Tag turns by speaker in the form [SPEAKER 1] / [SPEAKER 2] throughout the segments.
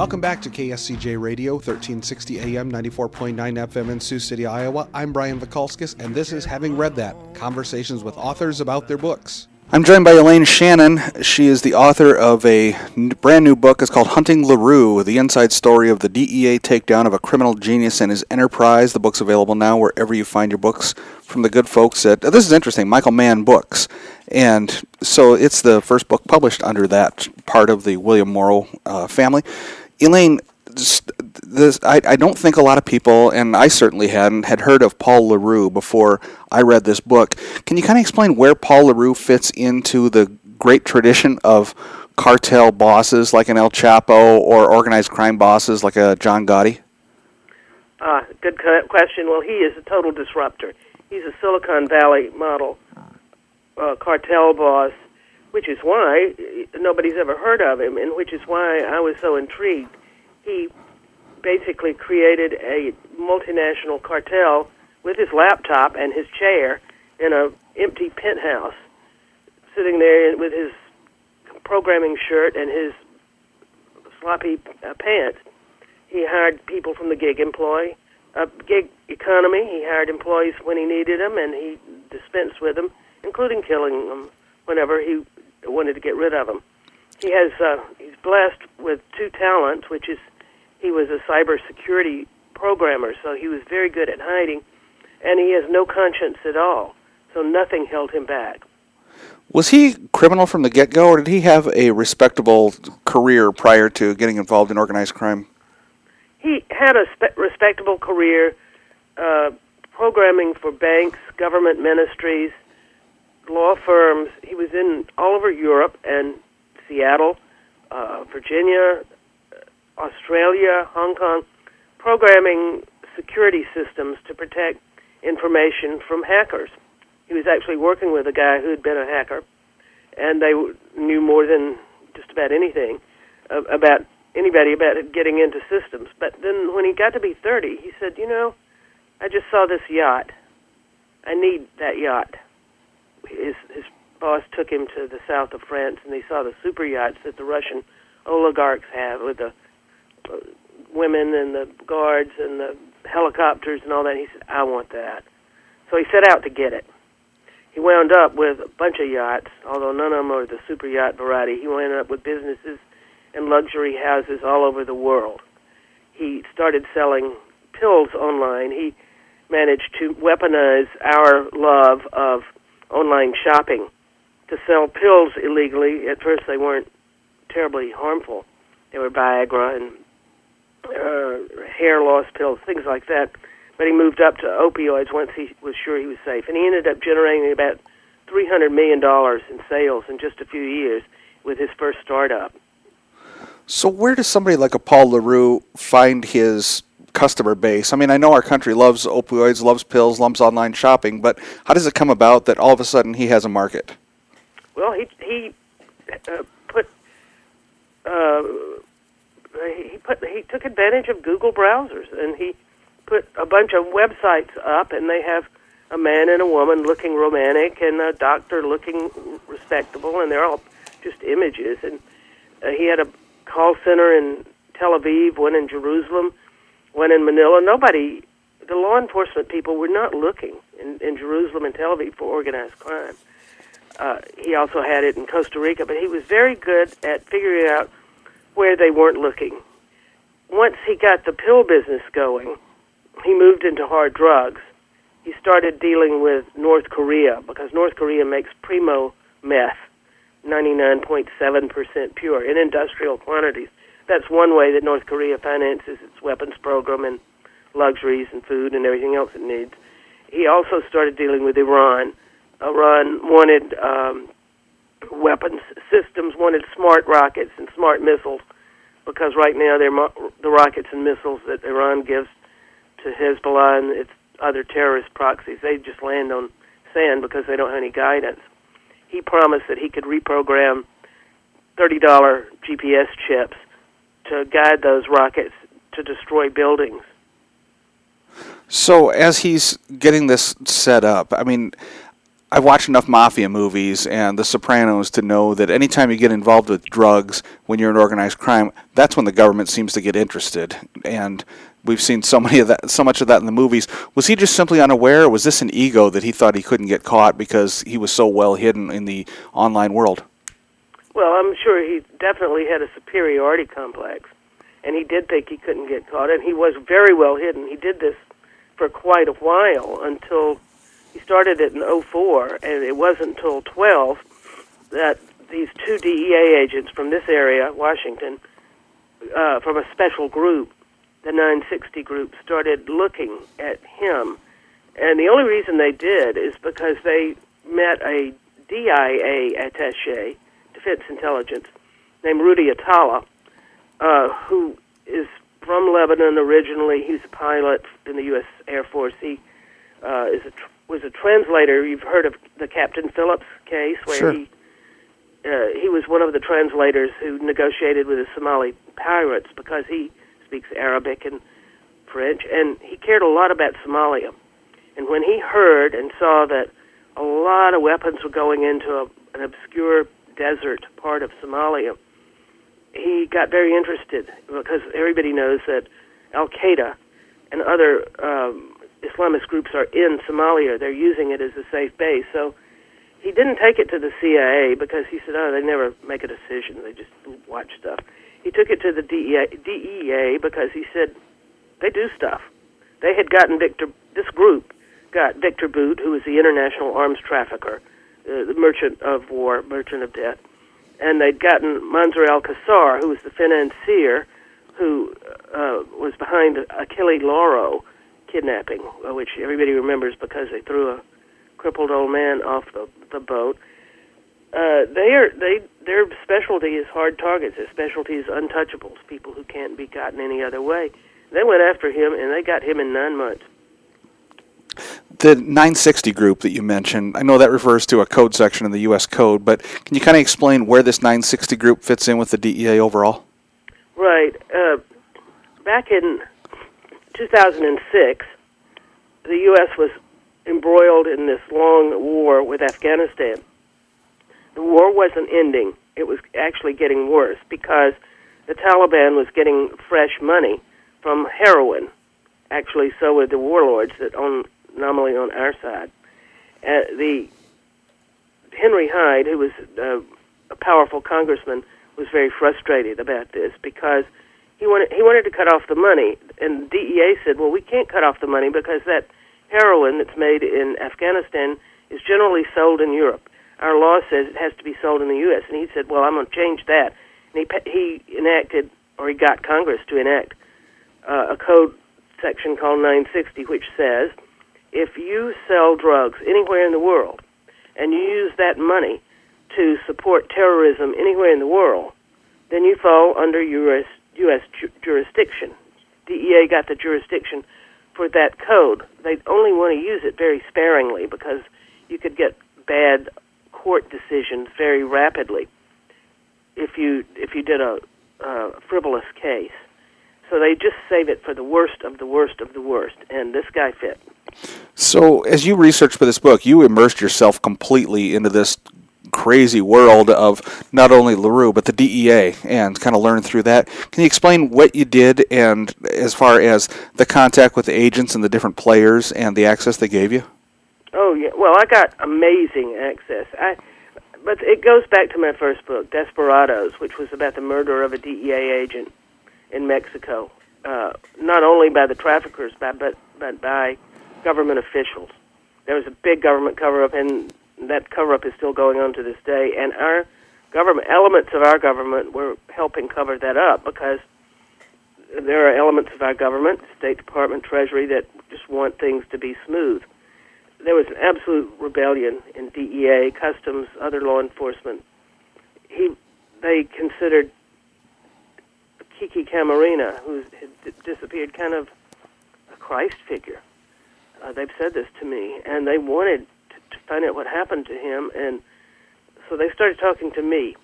[SPEAKER 1] Welcome back to KSCJ Radio, 1360 AM, 94.9 FM in Sioux City, Iowa. I'm Brian Vikalskis, and this is Having Read That, conversations with authors about their books. I'm joined by Elaine Shannon. She is the author of a brand new book. It's called Hunting LaRue, the inside story of the DEA takedown of a criminal genius and his enterprise. The book's available now wherever you find your books from the good folks at, this is interesting, Michael Mann Books. And so it's the first book published under that part of the William Morrow family. Elaine, I don't think a lot of people, and I certainly had heard of Paul LaRue before I read this book. Can you kind of explain where Paul LaRue fits into the great tradition of cartel bosses like an El Chapo or organized crime bosses like a John Gotti?
[SPEAKER 2] Good question. Well, he is a total disruptor. He's a Silicon Valley model cartel boss, which is why nobody's ever heard of him, and which is why I was so intrigued. He basically created a multinational cartel with his laptop and his chair in an empty penthouse, sitting there with his programming shirt and his sloppy pants. He hired people from the gig economy. He hired employees when he needed them, and he dispensed with them, including killing them whenever he wanted to get rid of them. He's blessed with two talents, which is he was a cybersecurity programmer, so he was very good at hiding, and he has no conscience at all, so nothing held him back.
[SPEAKER 1] Was he criminal from the get-go, or did he have a respectable career prior to getting involved in organized crime?
[SPEAKER 2] He had a respectable career programming for banks, government ministries, law firms. He was in all over Europe and Seattle, Virginia, Australia, Hong Kong, programming security systems to protect information from hackers. He was actually working with a guy who had been a hacker, and they knew more than just about anything about anybody about getting into systems. But then when he got to be 30, he said, I just saw this yacht. I need that yacht. His boss took him to the south of France, and they saw the super yachts that the Russian oligarchs have with the women and the guards and the helicopters and all that. He said, I want that. So he set out to get it. He wound up with a bunch of yachts, although none of them are the super yacht variety. He wound up with businesses and luxury houses all over the world. He started selling pills online. He managed to weaponize our love of online shopping to sell pills illegally. At first they weren't terribly harmful. They were Viagra and hair loss pills, things like that. But he moved up to opioids once he was sure he was safe. And he ended up generating about $300 million in sales in just a few years with his first startup.
[SPEAKER 1] So where does somebody like a Paul LaRue find his customer base? I mean, I know our country loves opioids, loves pills, loves online shopping, but how does it come about that all of a sudden he has a market?
[SPEAKER 2] Well, he took advantage of Google browsers, and he put a bunch of websites up, and they have a man and a woman looking romantic and a doctor looking respectable, and they're all just images. And he had a call center in Tel Aviv, one in Jerusalem, one in Manila. The law enforcement people were not looking in Jerusalem and Tel Aviv for organized crime. He also had it in Costa Rica, but he was very good at figuring out where they weren't looking. Once he got the pill business going, he moved into hard drugs. He started dealing with North Korea, because North Korea makes primo meth, 99.7% pure, in industrial quantities. That's one way that North Korea finances its weapons program and luxuries and food and everything else it needs. He also started dealing with Iran. Iran wanted weapons systems, wanted smart rockets and smart missiles, because right now the rockets and missiles that Iran gives to Hezbollah and its other terrorist proxies, they just land on sand because they don't have any guidance. He promised that he could reprogram $30 GPS chips to guide those rockets to destroy buildings.
[SPEAKER 1] So as he's getting this set up, I mean, I've watched enough mafia movies and The Sopranos to know that anytime you get involved with drugs when you're in organized crime, that's when the government seems to get interested. And we've seen so much of that in the movies. Was he just simply unaware, or was this an ego that he thought he couldn't get caught because he was so well hidden in the online world?
[SPEAKER 2] Well, I'm sure he definitely had a superiority complex, and he did think he couldn't get caught, and he was very well hidden. He did this for quite a while until he started it in 2004, and it wasn't until 2012 that these two DEA agents from this area, Washington, from a special group, the 960 group, started looking at him. And the only reason they did is because they met a DIA attaché, Defense Intelligence, named Rudy Atala, who is from Lebanon originally. He's a pilot in the U.S. Air Force. He was a translator. You've heard of the Captain Phillips case, where
[SPEAKER 1] Sure.
[SPEAKER 2] he was one of the translators who negotiated with the Somali pirates because he speaks Arabic and French, and he cared a lot about Somalia. And when he heard and saw that a lot of weapons were going into an obscure desert part of Somalia, he got very interested, because everybody knows that Al-Qaeda and other Islamist groups are in Somalia. They're using it as a safe base. So he didn't take it to the CIA because he said, they never make a decision. They just watch stuff. He took it to the DEA because he said, they do stuff. They had gotten this group got Victor Boot, who was the international arms trafficker, the merchant of war, merchant of death. And they'd gotten Mansour al-Qassar, who was the financier who was behind Achille Lauro kidnapping, which everybody remembers because they threw a crippled old man off the boat. Their specialty is hard targets. Their specialty is untouchables, people who can't be gotten any other way. They went after him, and they got him in 9 months.
[SPEAKER 1] The 960 group that you mentioned, I know that refers to a code section in the U.S. Code, but can you kind of explain where this 960 group fits in with the DEA overall?
[SPEAKER 2] Right. Back in 2006, the U.S. was embroiled in this long war with Afghanistan. The war wasn't ending. It was actually getting worse because the Taliban was getting fresh money from heroin. Actually, so were the warlords that nominally on our side. The Henry Hyde, who was a powerful congressman, was very frustrated about this because he wanted to cut off the money, and the DEA said, well, we can't cut off the money because that heroin that's made in Afghanistan is generally sold in Europe. Our law says it has to be sold in the U.S., and he said, well, I'm going to change that. And he enacted, or he got Congress to enact a code section called 960, which says if you sell drugs anywhere in the world and you use that money to support terrorism anywhere in the world, then you fall under U.S. jurisdiction. DEA got the jurisdiction for that code. They only want to use it very sparingly because you could get bad court decisions very rapidly if you did a frivolous case. So they just save it for the worst of the worst of the worst, and this guy fit.
[SPEAKER 1] So as you researched for this book, you immersed yourself completely into this crazy world of not only LaRue, but the DEA, and kind of learned through that. Can you explain what you did, and as far as the contact with the agents and the different players and the access they gave you?
[SPEAKER 2] Oh, yeah. Well, I got amazing access. But it goes back to my first book, Desperados, which was about the murder of a DEA agent in Mexico, not only by the traffickers, but by government officials. There was a big government cover-up, and that cover-up is still going on to this day. And our government, elements of our government, were helping cover that up because there are elements of our government, State Department, Treasury, that just want things to be smooth. There was an absolute rebellion in DEA, Customs, other law enforcement. They considered Kiki Camarena, who had disappeared, kind of a Christ figure. They've said this to me, and they wanted to find out what happened to him, and so they started talking to me.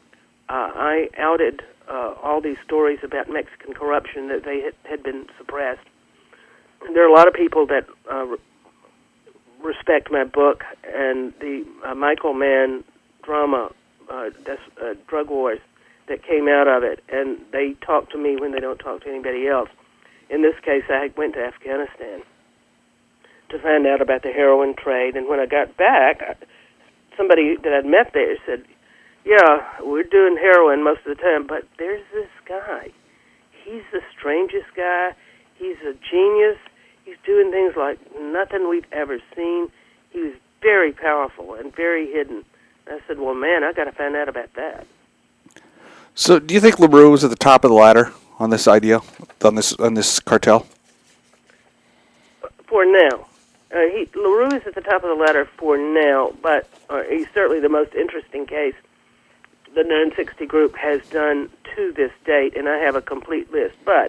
[SPEAKER 2] I outed all these stories about Mexican corruption that they had been suppressed. And there are a lot of people that respect my book and the Michael Mann drama, Drug Wars, that came out of it, and they talk to me when they don't talk to anybody else. In this case, I went to Afghanistan to find out about the heroin trade, and when I got back, somebody that I'd met there said, yeah, we're doing heroin most of the time, but there's this guy. He's the strangest guy. He's a genius. He's doing things like nothing we've ever seen. He was very powerful and very hidden. I said, well, man, I got to find out about that.
[SPEAKER 1] So do you think LaRue was at the top of the ladder on this idea, on this cartel?
[SPEAKER 2] For now. LaRue is at the top of the ladder for now, but he's certainly the most interesting case the 960 Group has done to this date, and I have a complete list. But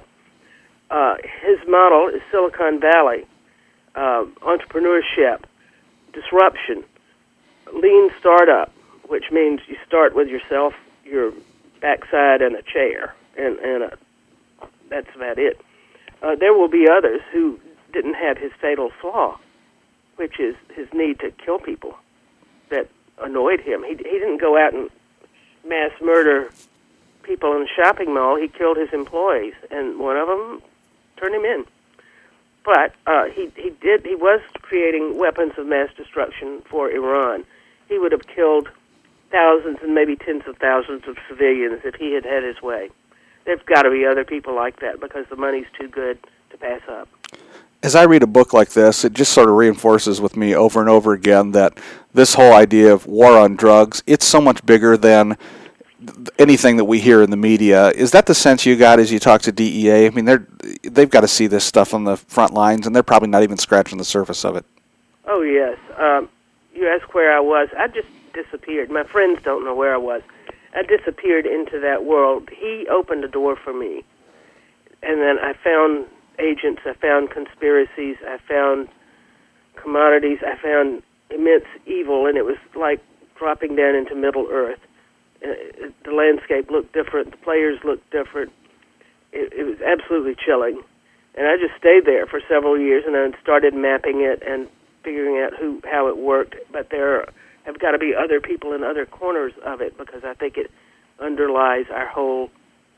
[SPEAKER 2] his model is Silicon Valley, entrepreneurship, disruption, lean startup, which means you start with yourself, your backside, and a chair, and that's about it. There will be others who didn't have his fatal flaw, which is his need to kill people that annoyed him. He didn't go out and mass murder people in the shopping mall. He killed his employees, and one of them turned him in. But he was creating weapons of mass destruction for Iran. He would have killed thousands and maybe tens of thousands of civilians if he had had his way. There's got to be other people like that because the money's too good to pass up.
[SPEAKER 1] As I read a book like this, it just sort of reinforces with me over and over again that this whole idea of war on drugs, it's so much bigger than anything that we hear in the media. Is that the sense you got as you talk to DEA? I mean, they've got to see this stuff on the front lines, and they're probably not even scratching the surface of it.
[SPEAKER 2] Oh, yes. You asked where I was. I just disappeared. My friends don't know where I was. I disappeared into that world. He opened a door for me, and then I found agents, I found conspiracies, I found commodities, I found immense evil, and it was like dropping down into Middle Earth. The landscape looked different, the players looked different. It was absolutely chilling. And I just stayed there for several years and then started mapping it and figuring out how it worked. But there have got to be other people in other corners of it because I think it underlies our whole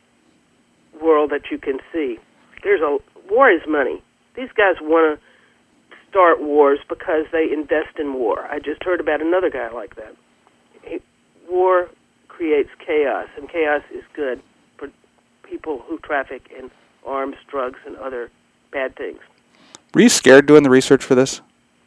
[SPEAKER 2] world that you can see. War is money. These guys want to start wars because they invest in war. I just heard about another guy like that. War creates chaos, and chaos is good for people who traffic in arms, drugs, and other bad things.
[SPEAKER 1] Were you scared doing the research for this?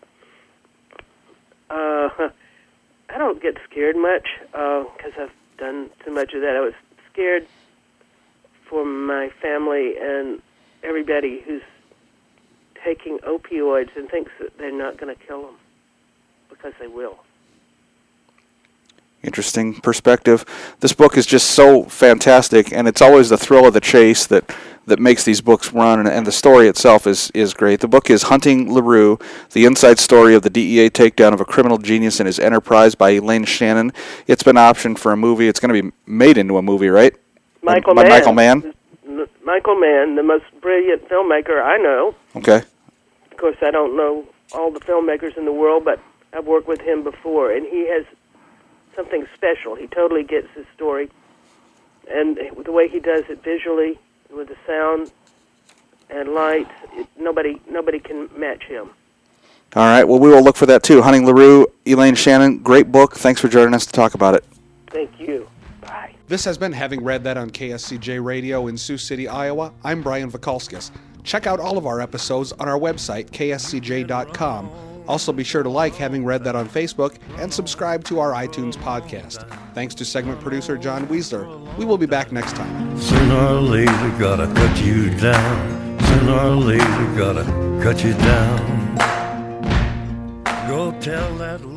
[SPEAKER 2] I don't get scared much because I've done too much of that. I was scared for my family and everybody who's taking opioids and thinks that they're not going to kill them because they will.
[SPEAKER 1] Interesting perspective. This book is just so fantastic, and it's always the thrill of the chase that makes these books run, and the story itself is great. The book is Hunting LaRue, the inside story of the DEA takedown of a criminal genius and his enterprise by Elaine Shannon. It's been optioned for a movie. It's going to be made into a movie, right?
[SPEAKER 2] Michael Mann. Michael Mann, the most brilliant filmmaker I know.
[SPEAKER 1] Okay.
[SPEAKER 2] Of course, I don't know all the filmmakers in the world, but I've worked with him before, and he has something special. He totally gets his story, and the way he does it visually, with the sound and lights, nobody can match him.
[SPEAKER 1] All right, well, we will look for that too. Hunting LaRue, Elaine Shannon, great book. Thanks for joining us to talk about it.
[SPEAKER 2] Thank you. Bye.
[SPEAKER 1] This has been Having Read That on KSCJ Radio in Sioux City, Iowa. I'm Brian Vakalskis. Check out all of our episodes on our website, kscj.com. Also, be sure to like Having Read That on Facebook and subscribe to our iTunes podcast. Thanks to segment producer John Weisler. We will be back next time.
[SPEAKER 3] Sooner or later, gotta cut you down. Sooner or later, gotta cut you down. Go tell that